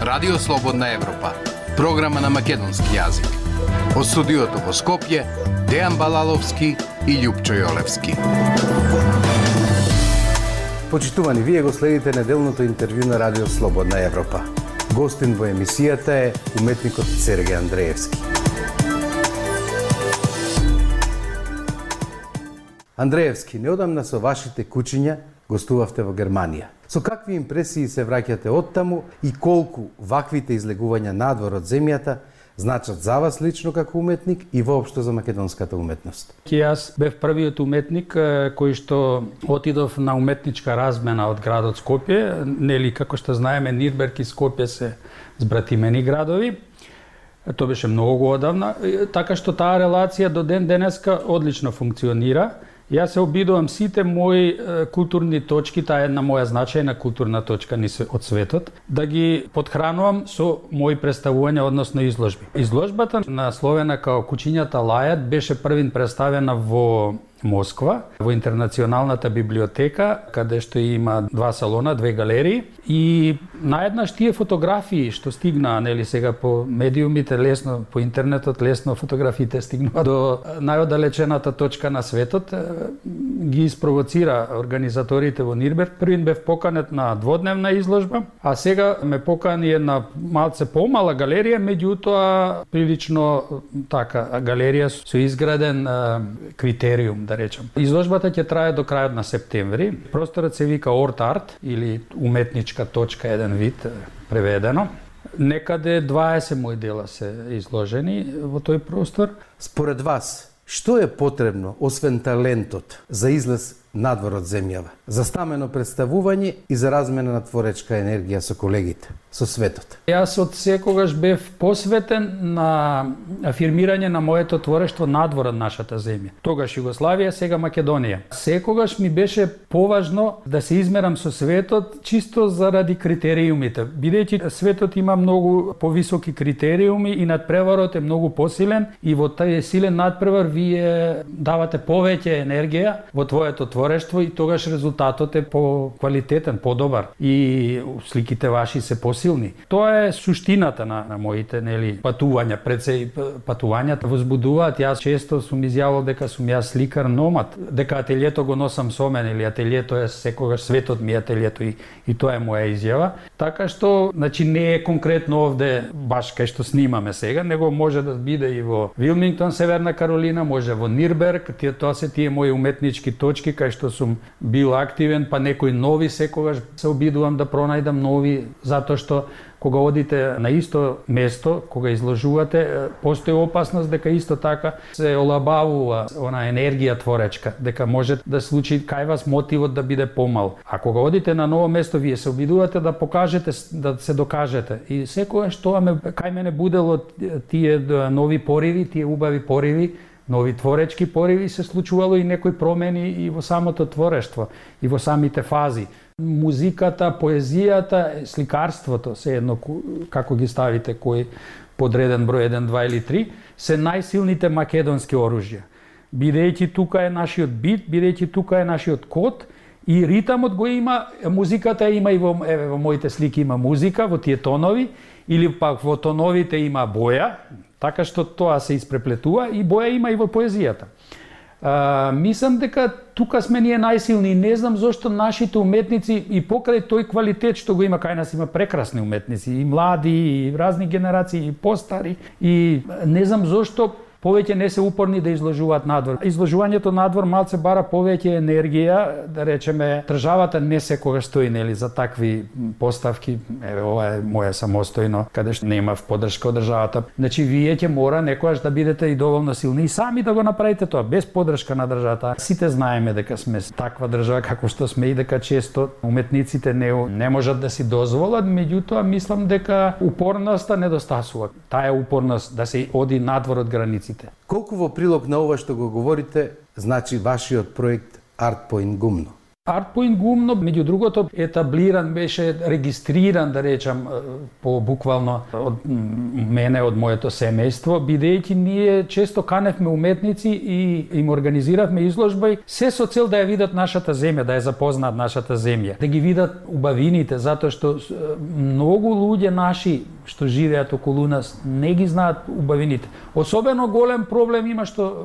Радио Слободна Европа, програма на македонски јазик. Од студиото во Скопје, Дејан Балаловски и Љупчо Јолевски. Почитувани, вие го следите неделното интервју на Радио Слободна Европа. Гостин во емисијата е уметникот Сергеј Андреевски. Андреевски, неодамна со вашите кучиња гостувавте во Германија. Со какви импресии се враќате оттаму и колку ваквите излегувања надвор од земјата значат за вас лично како уметник и воопшто за македонската уметност? Јас бев првиот уметник кој што отидов на уметничка размена од градот Скопје, нели како што знаеме Нирнберг и Скопје се збратимени градови. Тоа беше многу одавна, така што таа релација до ден денеска одлично функционира. Јас се обидувам сите мои културни точки, таа е една моја значајна културна точка од светот, да ги подхранувам со мои представувања, односно изложби. Изложбата насловена као Кучињата лајат беше првин представена во Москва, во Интернационалната библиотека, каде што има 2 салона, 2 галерии, и наеднаш тие фотографии што стигнаа, нели сега по медиумите лесно, по интернетот лесно фотографиите стигнаа до најоддалечената точка на светот, ги испровоцира организаторите во Нирнберг. Првин бев поканет на дводневна изложба, а сега ме покани една малце помала галерија, меѓутоа прилично така галерија со изграден критериум, да речем. Изложбата ќе трае до крајот на септември. Просторот се вика Орт Арт или уметничка точка, еден вид преведено. Некаде 20 мои дела се изложени во тој простор. Според вас, што е потребно, освен талентот, за излез надвор од земјава, за стамено представување и за размена на творечка енергија со колегите, со светот? Јас од секогаш бев посветен на афирмирање на моето творештво надвор од нашата земја. Тогаш Југославија, сега Македонија. Секогаш ми беше поважно да се измерам со светот чисто заради критериумите. Бидејќи светот има многу повисоки критериуми и надпреварот е многу посилен, и во тај силен надпревар вие давате повеќе енергија во твоето творештво и тогаш резултатот е по-квалитетен, по-добар и сликите ваши се посилни. Тоа е суштината на моите, нели, патувања. Пред се патувањата возбудуваат. Јас често сум изјавил дека сум јас сликар номад, дека ателието го носам со мене, или ателието е секогаш светот ми ателието, и тоа е моја изјава. Така што, значи, не е конкретно овде баш кај што снимаме сега, него може да биде и во Вилмингтон, Северна Каролина, може во Нирнберг. Тоа се тие мои уметнички точки кај што сум бил активен, па некои нови секогаш се обидувам да пронајдам нови, затоа што кога одите на исто место, кога изложувате, постои опасност дека исто така се олабавува она енергија творечка, дека може да случи кај вас мотивот да биде помал. А кога одите на ново место, вие се обидувате да покажете, да се докажете. И секогаш тоа кај мене будело тие нови пориви, тие убави пориви, нови творечки пориви, се случувало и некои промени и во самото творештво, и во самите фази. Музиката, поезијата, сликарството, се едно како ги ставите, кој подреден број 1, 2 или 3, се најсилните македонски оружја. Бидејќи тука е нашиот бит, бидејќи тука е нашиот код, и ритамот го има, музиката има и во моите слики има музика, во тие тонови, или пак во тоновите има боја, така што тоа се испреплетува, и боја има и во поезијата. Мислам дека тука сме ние најсилни, и не знам зошто нашите уметници, и покрај тој квалитет што го има кај нас, има прекрасни уметници, и млади, и разни генерации, и постари, и не знам зошто повеќе не се упорни да изложуваат надвор. Изложувањето надвор малце бара повеќе енергија, да речеме, државата не секогаш стои, нели, за такви поставки. Еве, ова е моја самостојно, каде што нема поддршка од државата. Значи, вие ќе мора некогаш да бидете и доволно силни и сами да го направите тоа, без поддршка на државата. Сите знаеме дека сме таква држава како што сме и дека често уметниците не можат да си дозволат, меѓутоа мислам дека упорноста недостасува. Таа е упорност да се оди надвор од граници. Колку во прилог на ова што го говорите, значи вашиот проект Art Point Гумно? Артпоинт Гумно, меѓу другото, етаблиран беше, регистриран, да речам, по буквално од мене, од моето семејство, бидејќи ние често каневме уметници и им организиравме изложба, се со цел да ја видат нашата земја, да ја запознаат нашата земја, да ги видат убавините, затоа што многу луѓе наши што живеат околу нас не ги знаат убавините. Особено голем проблем има што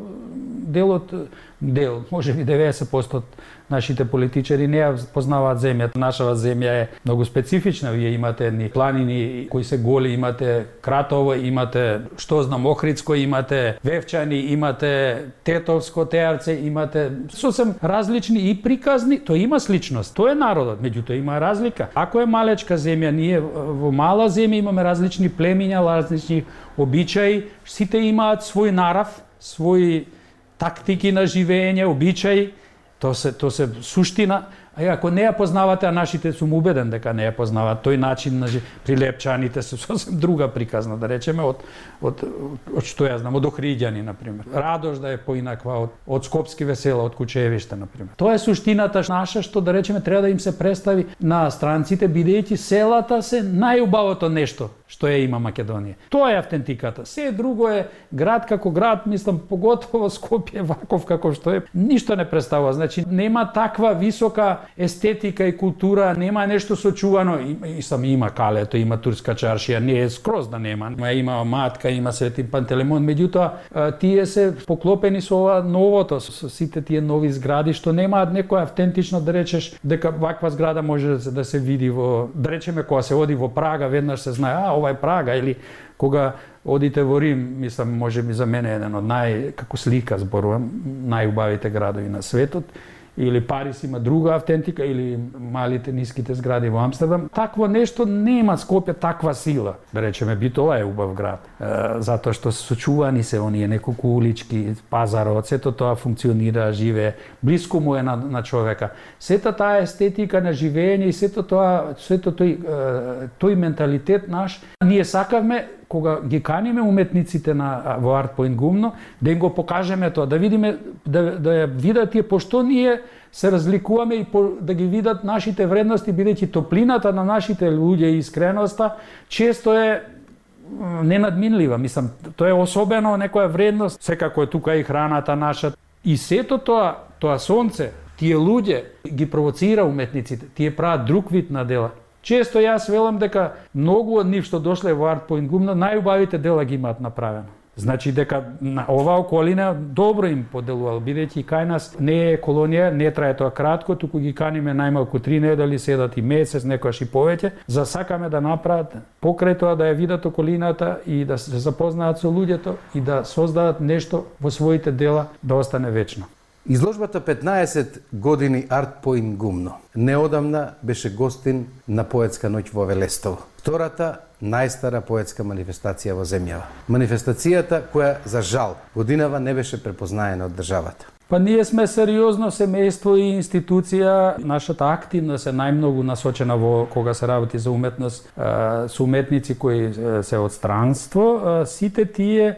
може би 90% од нашите политичари не ја познаваат земјата. Нашава земја е многу специфична. Вие имате едни планини кои се голи, имате Кратово, имате, што знам, Охридско, имате Вевчани, имате Тетовско, Теарце, имате сосем различни и приказни. Тоа има сличност. Тоа е народот, меѓутоа има разлика. Ако е малечка земја, ние во мала земја имаме различни племиња, различни обичаи, сите имаат свој нарав, свој тактики на живење, обичаи, то се суштина. А ако не ја познавате, а нашите сум убеден дека не ја познаваат, тој начин на прилепчаните се сосем друга приказна, да речеме, од што ја знам, од Охриѓани, например. Радош да е поинаква од Скопски весела, од Кучевиште, например. Тоа е суштината наша, што да речеме треба да им се представи на странците, бидејќи селата се најубавото нешто што ја има Македонија. Тоа е автентиката. Се друго е град како град, мислам, поготово Скопје ваков како што е, ништо не представува. Значи нема таква висока естетика и култура, нема нешто сочувано. Има Калето, има Турска чаршија, не е скроз да нема. Има Матка, има Свети Пантелеймон, меѓутоа тие се поклопени со ова новото, со сите тие нови згради што немаат некоја автентично да речеш дека ваква зграда може да се види во, да речеме, кога се оди во Прага, веднаш се знае, ова е Прага, или кога одите во Рим, мислам, може би за мене еден од како слика зборувам, најубавите градови на светот. Или Париз има друга автентика, или малите ниските згради во Амстердам. Такво нешто нема Скопје таква сила. Да речеме, би тоа е убав град. Затоа што сочувани се оние неколку улички, пазарот, сето тоа функционира, живее, блиску му е на човека. Сета таа естетика на живење и сето тој менталитет наш, ние сакавме кога ги каниме уметниците во Артпоинт Гумно, да им го покажеме тоа, да видиме, да ја видат тие пошто ние се разликуваме и да ги видат нашите вредности, бидејќи топлината на нашите луѓе и искреноста често е ненадминлива. Мислам, тоа е особено некоја вредност. Секако е тука и храната наша. И сето тоа сонце, тие луѓе ги провоцира уметниците, тие прават друг вид на дела. Често јас велам дека многу од нив што дошле во Артпоинт Гумно најубавите дела ги имаат направено. Значи дека на оваа околина добро им поделувал, бидејќи кај нас не е колонија, не трае тоа кратко, туку ги каниме најмалку 3 недели, седат и месец, некојаш и повеќе, за сакаме да направат покрај тоа да ја видат околината и да се запознаат со луѓето и да создадат нешто во своите дела да остане вечно. Изложбата 15 години Артпоинт Гумно неодамна беше гостин на поетска ноќ во Велестово. Втората најстара поетска манифестација во земјава. Манифестацијата која, за жал, годинава не беше препознаена од државата. Па ние сме сериозно семејство и институција. Нашата активност е најмногу насочена во кога се работи за уметност со уметници кои се од странство. Сите тие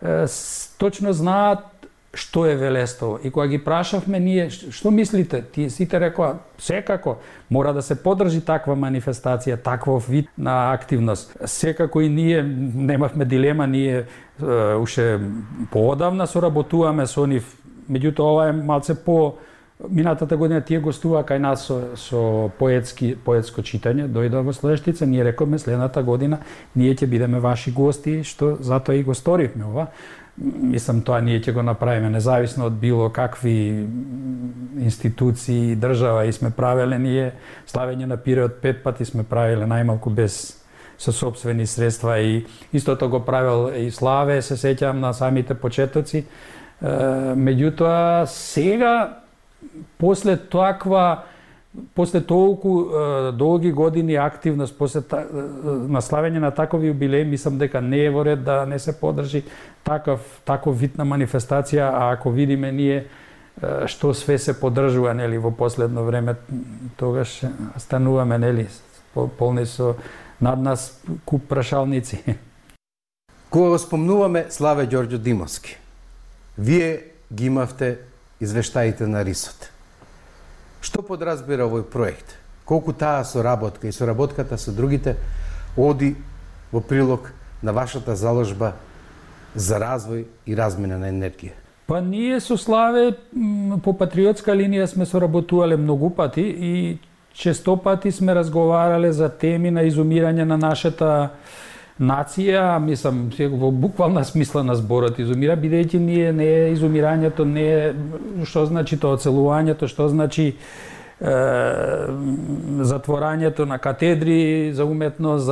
точно знаат што е Велестово. И кога ги прашавме ние, што мислите? Тие сите рекоа, секако мора да се подржи таква манифестација, таков вид на активност. Секако и ние немавме дилема, ние уште поодавна соработуваме со нив. Меѓутоа ова е малце по минатата година тие гостуваа кај нас со поетско читање, дојдоа во Слешtica, ние рековме следната година ние ќе бидеме ваши гости, што затоа и го сторивме ова. Мислам, тоа ние ќе го направиме независно од било какви институции, држава и сме правеле ние славење на Пиреот 5 пати сме правеле најмалку без со сопствени средства и истото го правел и Славе, се сеќавам на самите почетоци. Меѓутоа сега после толку долги години активност, после наславење на такови юбилеи, мислам дека не е во ред да не се подржи таков вид на манифестација, а ако видиме ние што све се подржува, нели, во последно време, тогаш стануваме, нели, полни со над нас куп прашалници. Кога го спомнуваме Славе Ѓорѓо Димовски, вие ги имавте извештаите на Рисот. Што подразбира овој проект? Колку таа соработка и соработката со другите оди во прилог на вашата заложба за развој и размена на енергија? Па ние со Славе по патриотска линија сме соработувале многу пати и често пати сме разговарале за теми на изумирање на нашата нација, мислам, во буквална смисла на зборот изумира, бидејќи ние не е изумирањето, не е што значи тоа оцелувањето, што значи затворањето на катедри за уметност,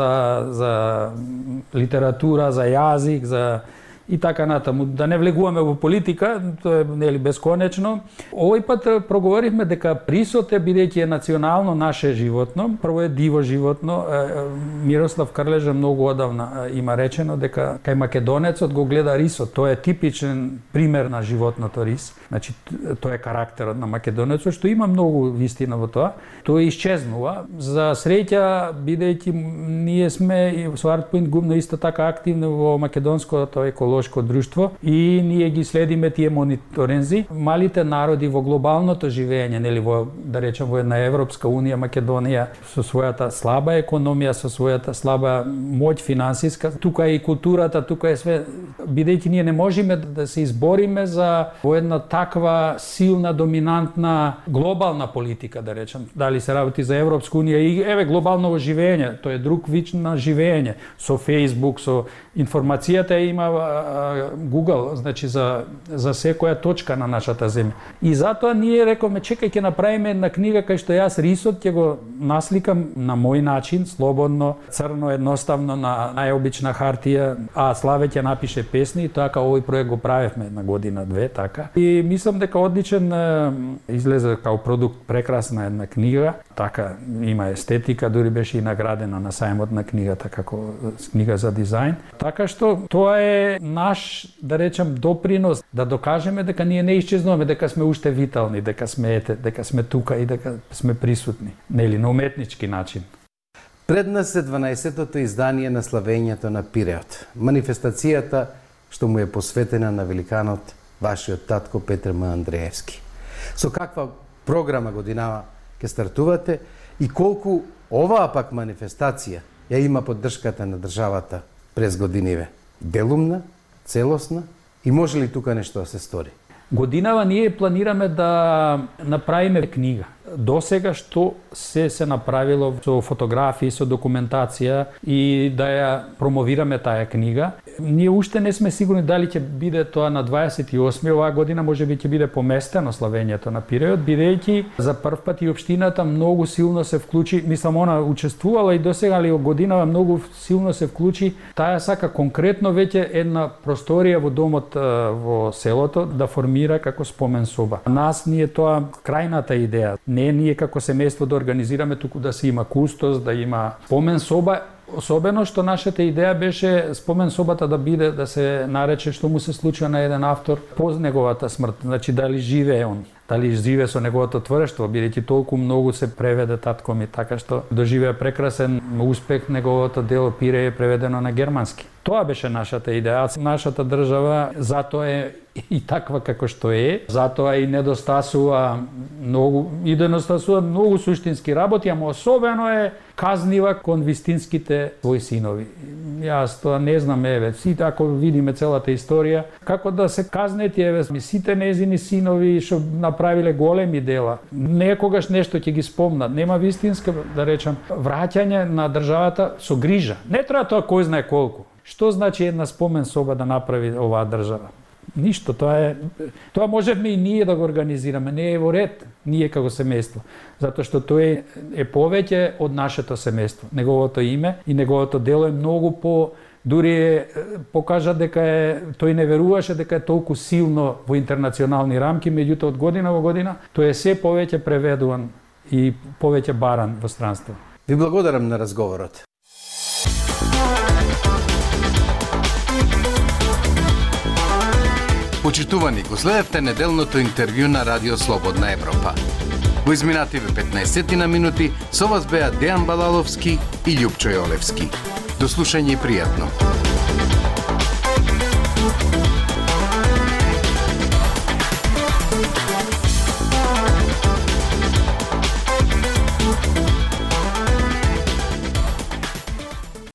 за литература, за јазик, за и така натаму. Да не влегуваме во политика, тоа е нели бесконечно. Овој пат проговоривме дека присот е, бидејќи е национално наше животно, прво е диво животно. Мирослав Крлежа многу одавна има речено дека кај македонецот го гледа рисот. Тоа е типичен пример на животното рис. Значи тоа е карактерот на македонецот, што има многу вистина во тоа. Тоа исчезнува. За среќа, бидејќи ние сме и со Артпоинт гумно исто така активни во македонското еколошко друштво и ние ги следиме тие мониторинзи. Малите народи во глобалното живење, нели во, да речем, во една Европска унија, Македонија со својата слаба економија, со својата слаба моќ финансиска, тука е и културата, тука е све, бидејќи ние не можеме да се избориме за во една таква силна, доминантна глобална политика, да речем, дали се работи за Европска унија и еве глобално живење, тоа е друг вид на живење, со Facebook, со информацијата има Google, значи за секоја точка на нашата земја. И затоа ние рековме, чекај, ќе направиме една книга кај што јас рисот ќе го насликам на мој начин, слободно, црно, едноставно, на најобична хартија, а Славе ќе напише песни и така овој проект го правевме една година, две, така. И мислам дека одличен излезе као продукт, прекрасна една книга, така има естетика, дури беше и наградена на сајмот на книгата како книга за дизајн. Така што тоа е наш, да речем, допринос да докажеме дека ние не исчезнуваме, дека сме уште витални, дека сме тука и дека сме присутни, нели, на уметнички начин. Пред нас е 12-тото издание на славењето на Пиреот. Манифестацијата што му е посветена на великанот, вашиот татко Петр М. Андреевски. Со каква програма годинава ќе стартувате и колку оваа пак манифестација ја има поддршката на државата през годиниве? Делумна, целосна и може ли тука нешто да се стори? Годинава ние планираме да направиме книга. До сега што се направило со фотографии, со документација и да ја промовираме таа книга. Ние уште не сме сигурни дали ќе биде тоа на 28 оваа година, можеби ќе биде поместено славењето на Пиреот, бидејќи за прв пат и општината многу силно се вклучи, мислам она учествувала и досега, али годинава многу силно се вклучи, таа сака конкретно веќе една просторија во домот во селото да формира како спомен соба. Нас ние тоа крајната идеја. Не ние како семејство да организираме, туку да се има кустос, да има спомен соба. Особено што нашата идеја беше спомен собата да биде, да се нарече што му се случува на еден автор по неговата смрт. Значи дали живее он, дали живее со неговото творештво, бидејќи толку многу се преведе татко ми, така што доживеа прекрасен успех, неговото дело Пире е преведено на германски. Тоа беше нашата идеја. Нашата држава затоа е и таква како што е, затоа и недостасува многу суштински работи, ама особено е казнива кон вистинските своји синови. Јас тоа не знам, еве, сите ако видиме целата историја, како да се казнети, еве, сите незини синови што направиле големи дела. Некогаш нешто ќе ги спомнат. Нема вистинска, да речам, враќање на државата со грижа. Не треба тоа кој знае колку. Што значи една спомен соба да направи оваа држава? Ништо, тоа можевме и ние да го организираме, не е во ред ние како семејство, затоа што тој е повеќе од нашето семејство. Неговото име и неговото дело е многу дури покажа дека тој не веруваше дека е толку силно во интернационални рамки, меѓутоа од година во година тој е се повеќе преведуван и повеќе баран во странство. Ви благодарам на разговорот. Почитувани, го следевте неделното интервју на Радио Слободна Европа. Во изминативе 15 минути со вас беа Дејан Балаловски и Љупчо Јолевски. До слушање и пријатно.